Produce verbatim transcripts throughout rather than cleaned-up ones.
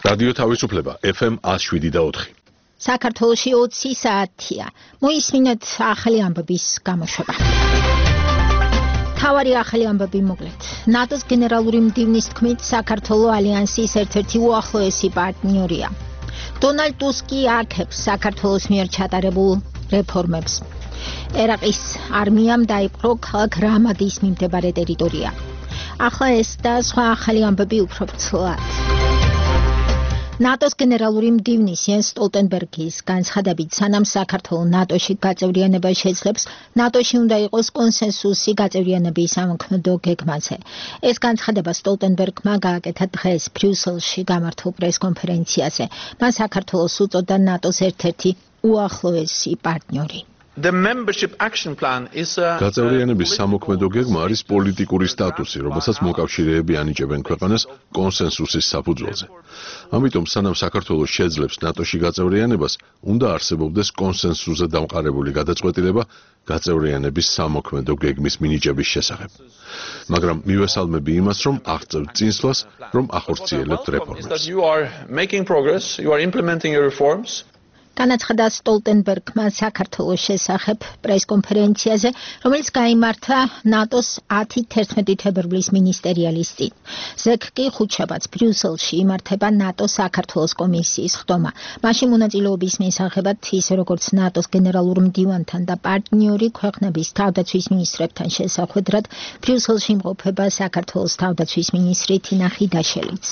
რადიო თავისუფლება ეფ ემ one oh seven და four. საქართველოში ოცი საათია. მოისმინეთ ახალი ამბების გამოშვება. თავარი ახალი ამბები მოკლედ. ნატოს გენერალური მდივნის თქმით, საქართველო ალიანსის ერთ-ერთი უახლოესი პარტნიორია. დონალდ ტუსკი აქებს საქართველოს მიერ ჩატარებულ რეფორმებს. ერაყის არმიამ დაიპყრო ქალაქ რამადის მიმდებარე ტერიტორია. ახლა ეს და სხვა ახალი ამბები უფრო ფრთხილად. ნატოს გენერალური მდივნის იენს სტოლტენბერგის განცხადებით, სანამ საქართველო ნატოში გაწევრიანება შეძლებს, ნატოში უნდა იყოს კონსენსუსი გაწევრიანების ამოქმედო გეგმაზე. ეს განცხადება სტოლტენბერგმა გააკეთა დღეს ბრიუსელში გამართულ პრესკონფერენციაზე. მან საქართველოს უწოდა ნატოს ერთ-ერთი უახლოესი პარტნიორი. The membership action plan is a გაწევრიანების სამოქმედო გეგმა არის პოლიტიკური სტატუსი, რომელსაც მოკავშირეები ანიჭებენ ქვეყანას კონსენსუსის საფუძველზე. ამიტომ სანამ საქართველოს შეძლებს ნატოში გაწევრიანებას, უნდა არსებობდეს კონსენსუსზე დამყარებული გადაწყვეტილება გაწევრიანების სამოქმედო გეგმის მინიჭების შესახებ. მაგრამ მივესალმები იმას, რომ აღწევთ წინსვლას, რომ ახორციელებთ რეფორმებს. You are making progress, you are implementing your reforms. განაცხადა სტოლტენბერგმა საქართველოს შესახებ პრესკონფერენციაზე, რომელიც გაიმართა ნატოს ათი თერთმეტი თებერვლის მინისტერიალის წინ. ზეგ კი ხუთშაბათს ბრიუსელში იმართება ნატოს საქართველოს კომისიის ხდომა. მაშინ მონაწილეობის მისაღებად ისე როგორც ნატოს გენერალურ მდივანთან და პარტნიორი ქვეყნების თავდაცვის მინისტრებთან შესახვედრად ბრიუსელში იმყოფება საქართველოს თავდაცვის მინისტრი თინა ხიდაშელიც.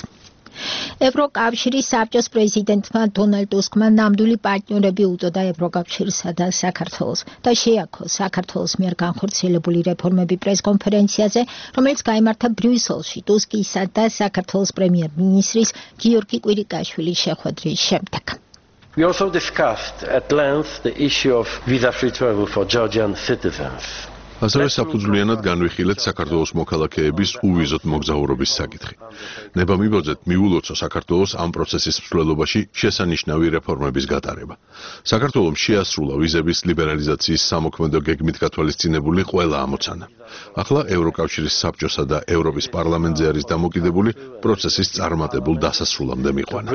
ევროკავშირის საბჭოს პრეზიდენტმა დონალდ ტუსკმა ნამდვილი პარტნიორები უწოდა ევროკავშირსა და საქართველოს და შეაქო საქართველოს მიერ განხორციელებული რეფორმები პრესკონფერენციაზე, რომელიც გაიმართა ბრიუსელში ტუსკისა და საქართველოს პრემიერ-მინისტრის გიორგი კვირიკაშვილის შეხვედრის შემდეგ. We also discussed at length the issue of visa-free travel for Georgian citizens. ასევე საფუძვლიანად განვიხილეთ საქართველოს მოქალაქეების უვიზოთ მოგზაურობის საკითხი. ნება მიბოძეთ მიულოცო საქართველოს ამ პროცესის მსვლელობაში შესანიშნავი რეფორმების გატარება. საქართველომ შეასრულა ვიზების ლიბერალიზაციის სამოქმედო გეგმით გათვალისწინებული ყველა ამოცანა. ახლა ევროკავშირის საბჭოსა და ევროპის პარლამენტზე არის დამოკიდებული პროცესის წარმატებულ დასასრულამდე მიყვანა.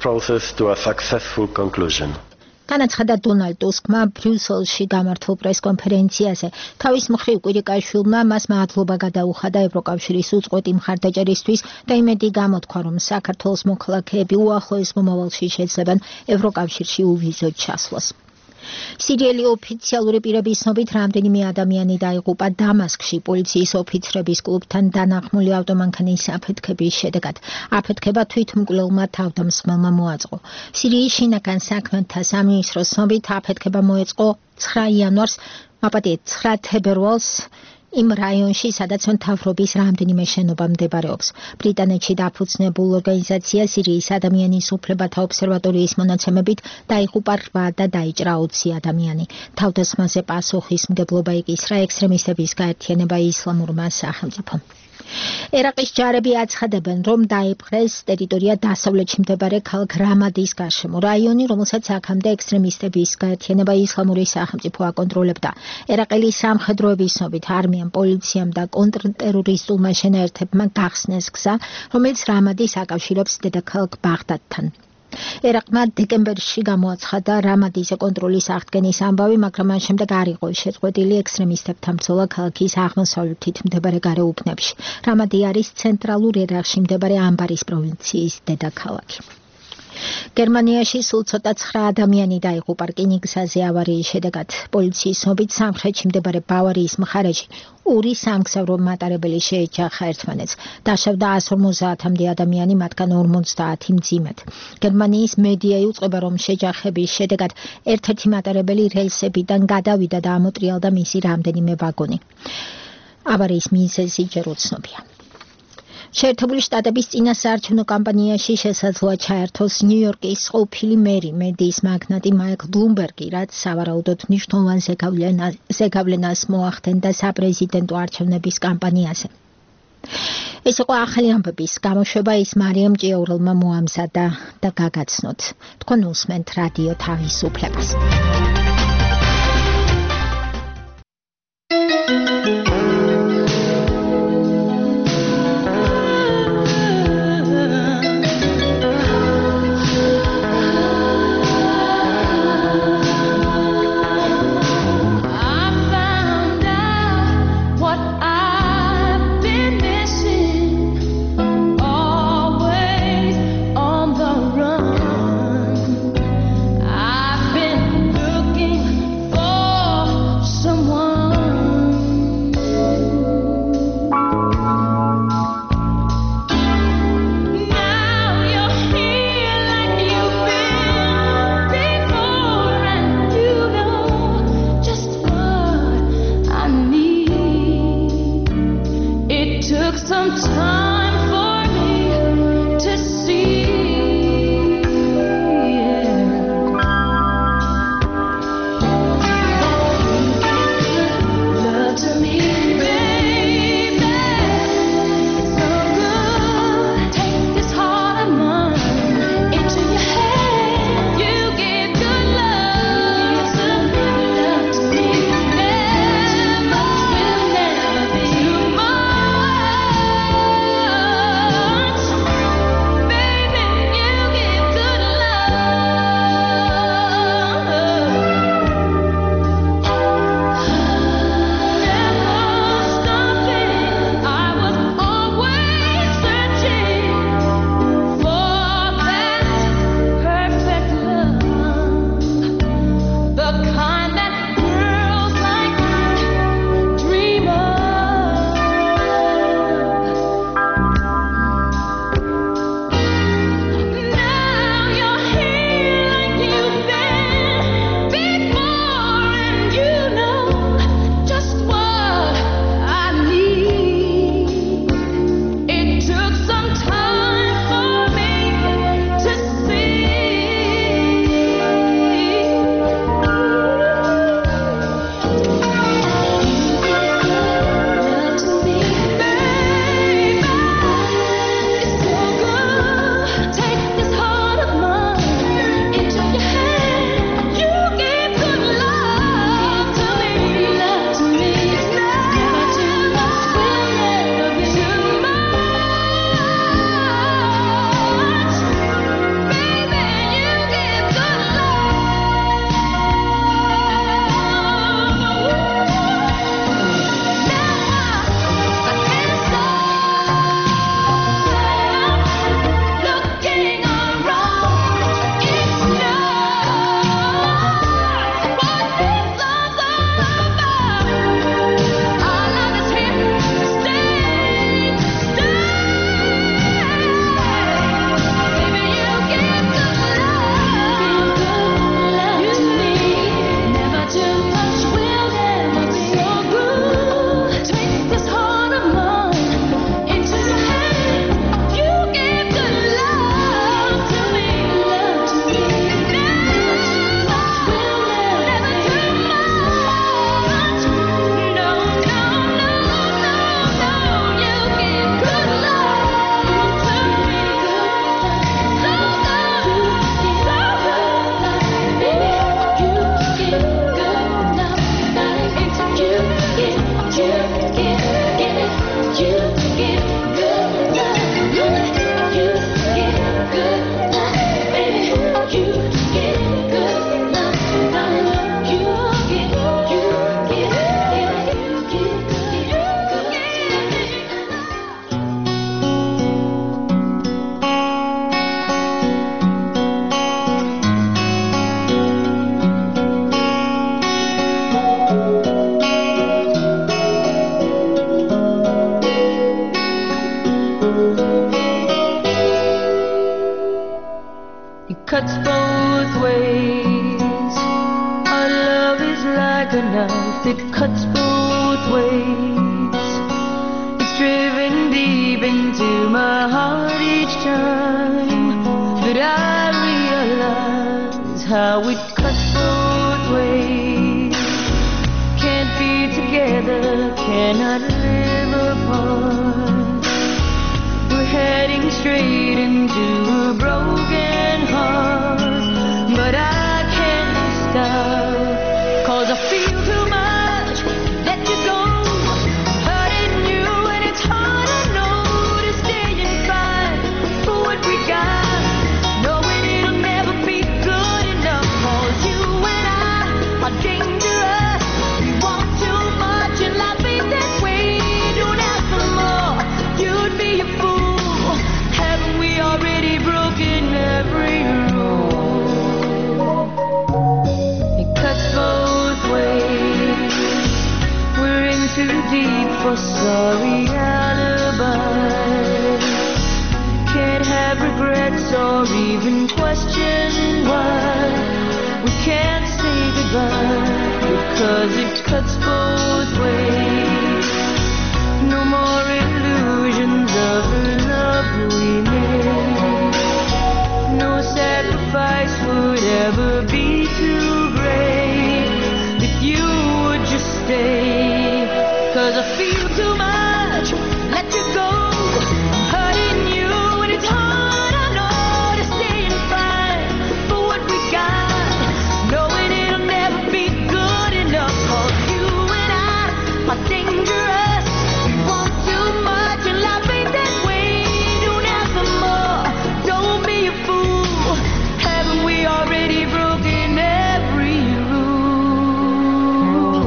განაცხადა დონალდ ტუსკმა ბრიუსელში გამართულ პრესკონფერენციაზე. თავის მხრივ კვირიკაშვილმა მას მადლობა გადაუხადა ევროკავშირის უწყვეტი მხარდაჭერისთვის და იმედი გამოთქვა, რომ საქართველოს მოქალაქეები უახლოეს მომავალში შეძლებენ ევროკავშირში უვიზოდ ჩასვლას. სირიელი ოფიციალური პირების ცნობით რამდენიმე ადამიანი დაიღუპა დამასკში პოლიციის ოფიცრების კლუბთან დანახმული ავტომანქანის აფეთქების შედეგად. აფეთქება თვითმკვლელმა თავდამსხმელმა მოაწყო. სირიის შინაგან საქმეთა სამინისტროს ცნობით აფეთქება მოეწყო ცხრა იანვარს, მაპატიეთ ცხრა თებერვალს იმ რაიონში, სადაც მთავრობის რამდენიმე შენობა მდებარეობს. ბრიტანეთში დაფუძნებულ ორგანიზაცია სირიის ადამიანის უფლებათა ობსერვატორიის მონაცემებით დაიღუპა რვა და დაიჭრა ოცი ადამიანი. თავდასხმაზე პასუხისმგებლობა იკისრა ექსტრემისტების გაერთიანება ისლამურმა სახელმწიფომ. ერაყის ჯარები აცხადებენ, რომ დაიპყრეს ტერიტორია დასავლეთში მდებარე ქალაქ რამადის გარშემო რაიონი, რომელსაც აქამდე ექსტრემისტების გაერთიანება ისლამური სახელმწიფო აკონტროლებდა. ერაყელი სამხედროების ცნობით არმიამ, პოლიციამ და კონტრტერორისტულმა შენაერთებმა გახსნეს გზა, რომელიც რამადის აკავშირებს დედაქალაქ ბაღდადთან. ერაყმა დეკემბერში გამოაცხადა რამადის კონტროლის აღდგენის ამბავი, მაგრამ მან შემდეგ არ იყო შეწყვეტილი ექსტრემისტებთან ბრძოლა ქალაქის აღმოსავლეთით მდებარე გარეუბნებში. რამადი არის ცენტრალურ ერაყში მდებარე ამბარის პროვინციის დედაქალაქი. გერმანიაში სულ ცოტა ცხრა ადამიანი დაიღუპა რკინიგზაზე ავარიის შედეგად. პოლიციის ცნობით სამხრეთში მდებარე ბავარიის მხარეში ორი სამგზავრო მატარებელი შეეჯახა ერთმანეთს. დაშავდა εκατს ორმოცდაათამდე ადამიანი, მათგან ორმოცდაათი მძიმედ. გერმანიის მედია იუწყება, რომ შეჯახების შედეგად ერთ-ერთი მატარებელი რელსებიდან გადავიდა და ამოტრიალდა მისი რამდენიმე ვაგონი. ავარიის მიზეზი ჯერ უცნობია. შეერთებული შტატების წინასაარჩევნო კამპანიაში შესაძლოა ჩაერთოს ნიუ-იორკის ყოფილი მერი, მედიის მაგნატი მაიკლ ბლუმბერგი, რაც სავარაუდოდ მნიშვნელოვან ზეგავლენას მოახდენდა საპრეზიდენტო არჩევნების კამპანიაზე. ეს იყო ახალი ამბების გამოშვება, ის მარიამ ჭიაურელმა მოამზადა და გაგაცნოთ. თქვენ უსმენთ რადიო თავისუფლებას. it cuts both ways. It's driven deep into my heart each time that I realize how it cuts both ways. Can't be together, cannot live apart. We're heading straight into a broken heart, but I can't stop, 'cause I feel too much to let you go. Hurting you and it's hard, I know, to stay and fight for what we got, knowing it'll never be good enough. 'Cause you and I are dangerous. We want too much and life ain't that way. Don't ask for more, you'd be a fool. Haven't we already broken every rule? It cuts both ways. We're in too deep for sorry alibis. Can't have regrets or even question why we can't say goodbye, because it cuts both ways. No more illusions of the love we made. No sacrifice would ever be too great if you would just stay. 'Cause I feel too much, let you go. I'm hurting you and it's hard, I know, to stay and fight for what we got, knowing it'll never be good enough. 'Cause you and I are dangerous. We want too much and life ain't that way. Don't ask for more, don't be a fool. Haven't we already broken every rule?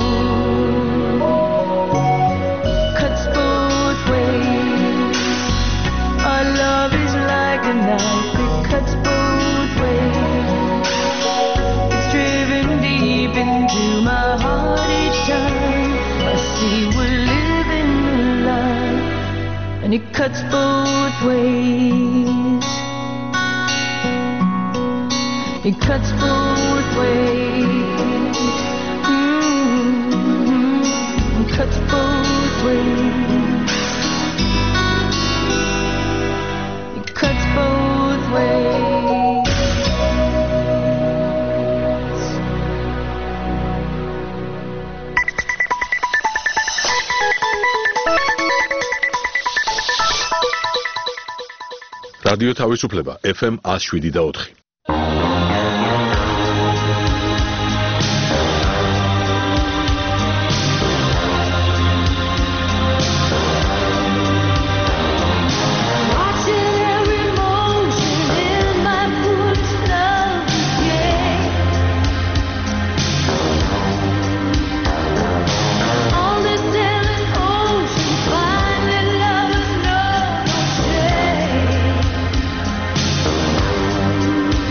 Cuts both ways. Our love is like a knife, it cuts both ways. It's driven deep into my heart each time I see we're living a lie, and it cuts both ways. It cuts both ways. Mm-hmm. It cuts both ways. It cuts both ways. რადიო თავისუფლება ეფ ემ one oh seven და four. Watching every motion in my foolish love game. On this endless ocean, finding lovers no shame.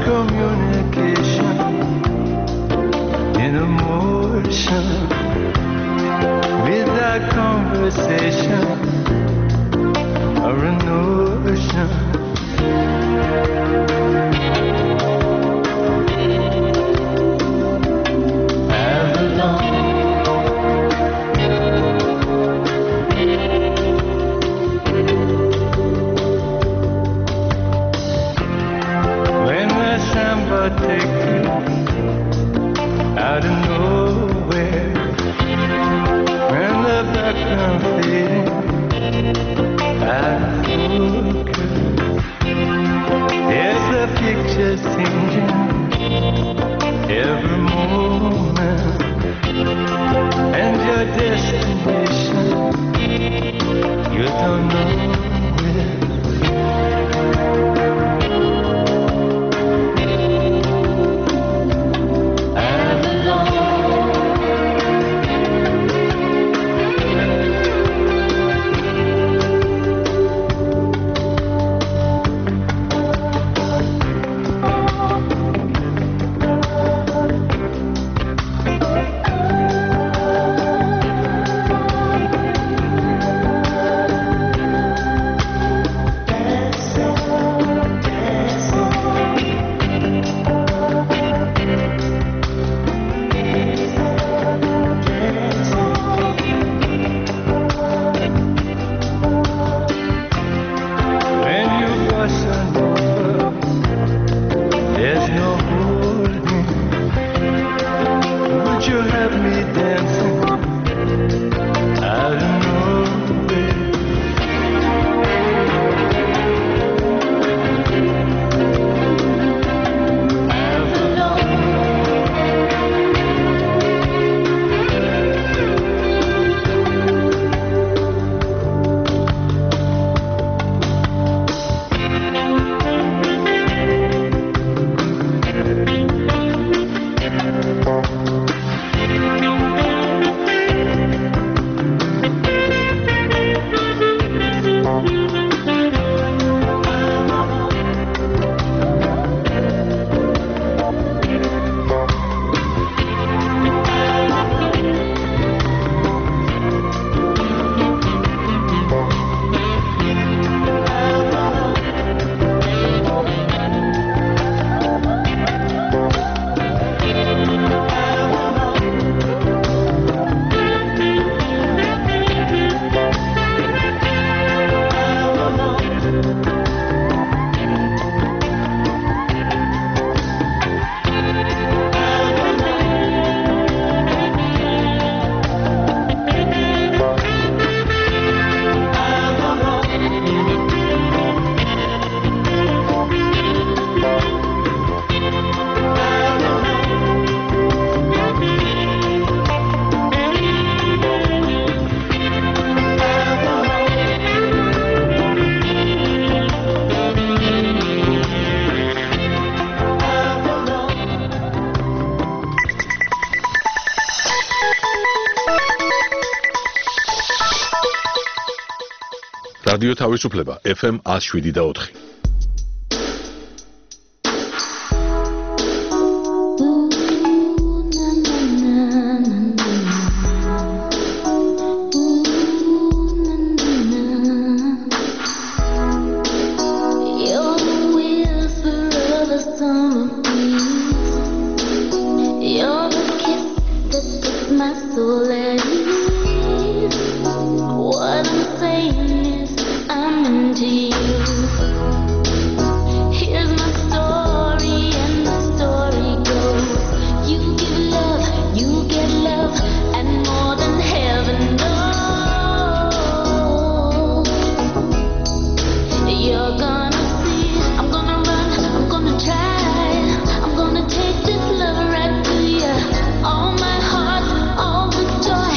communication in emotion without conversation or a notion. Take you out of nowhere when the background fading out of focus. There's a picture changing every moment, and your destination you don't know where. რადიო თავისუფლება ეფ ემ one oh seven და four. All my heart, all the joy.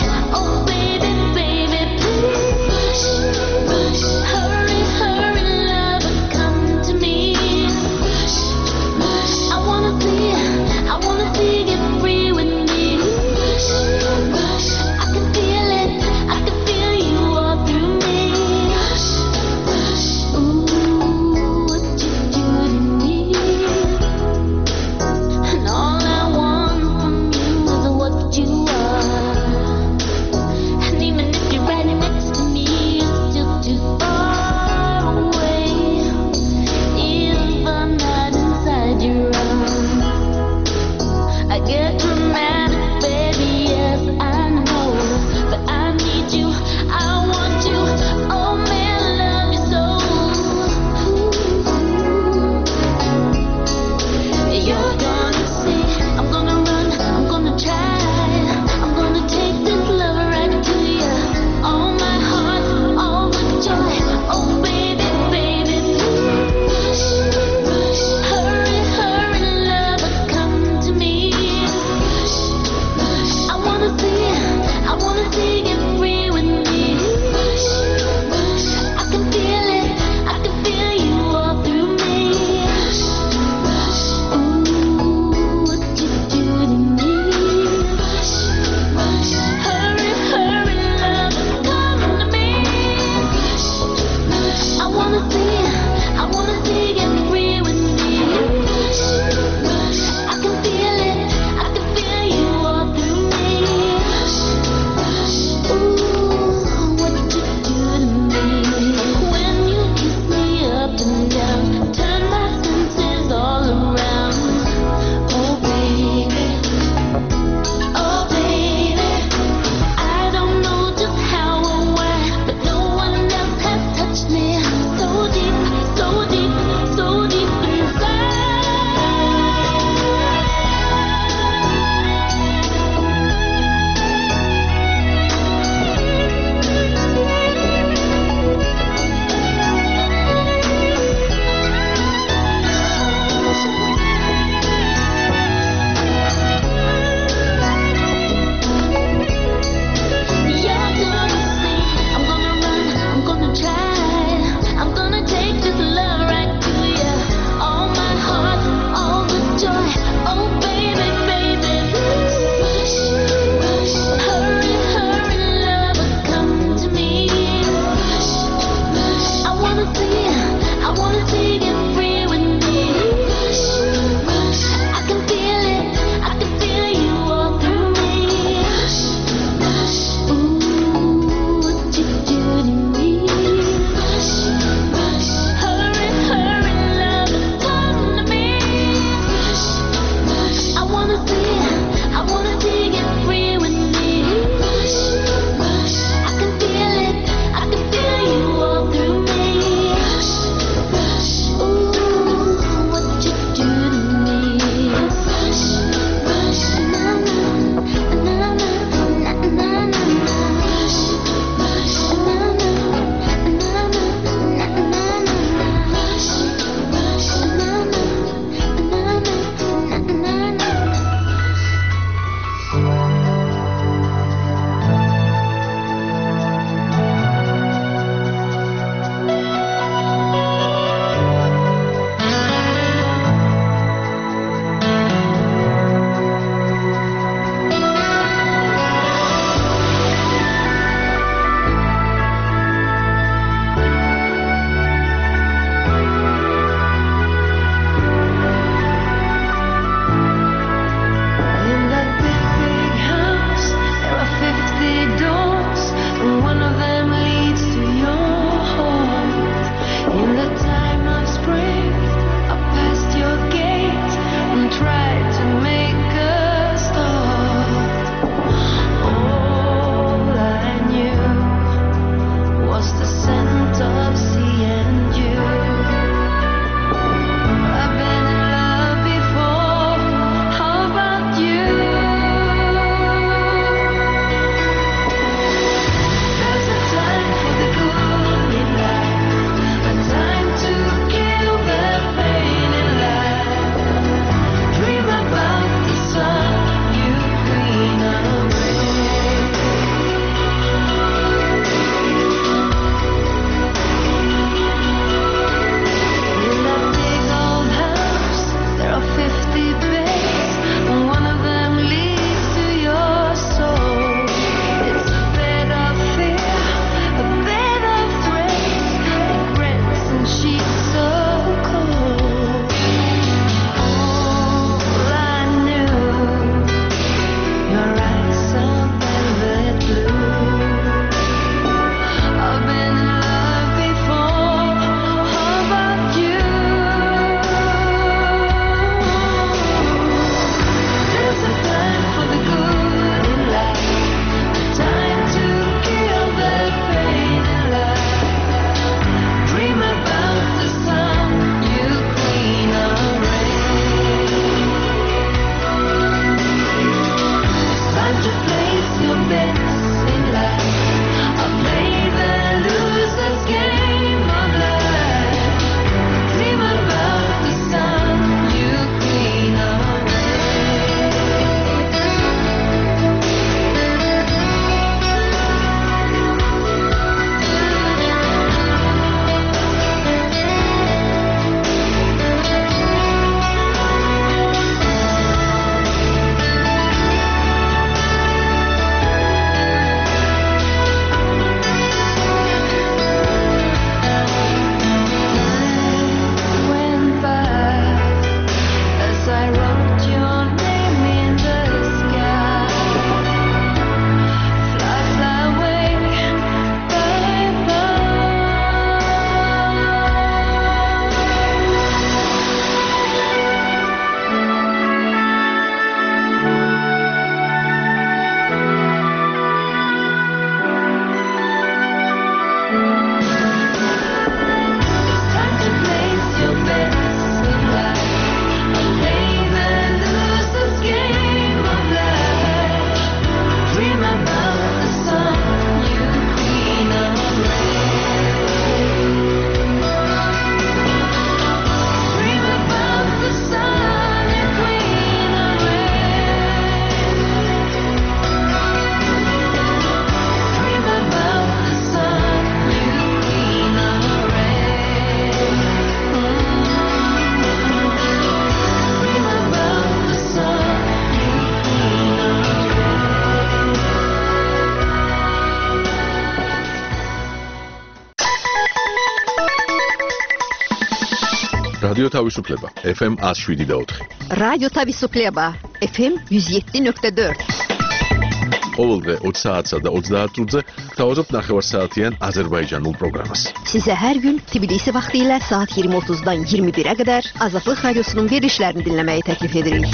რადიო თავისუფლება F M one oh seven point four. რადიო თავისუფლება F M one oh seven point four. ყოველდღე ოცი საათსა და ოცდაათ წუთზე გთავაზობთ ნახევარსაათიან აზერბაიჯანულ პროგრამას. Size her gün Tbilisi vaxtilə saat iyirmi otuzdan iyirmi birə qədər Azadlıq Radiosunun verilişlərini dinləməyi təklif edirik.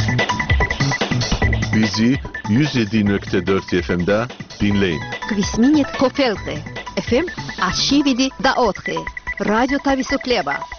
Bizi one oh seven point four F M-də dinləyin. Kvisminit Kofelte F M one oh seven point four. Радио Тависуклеба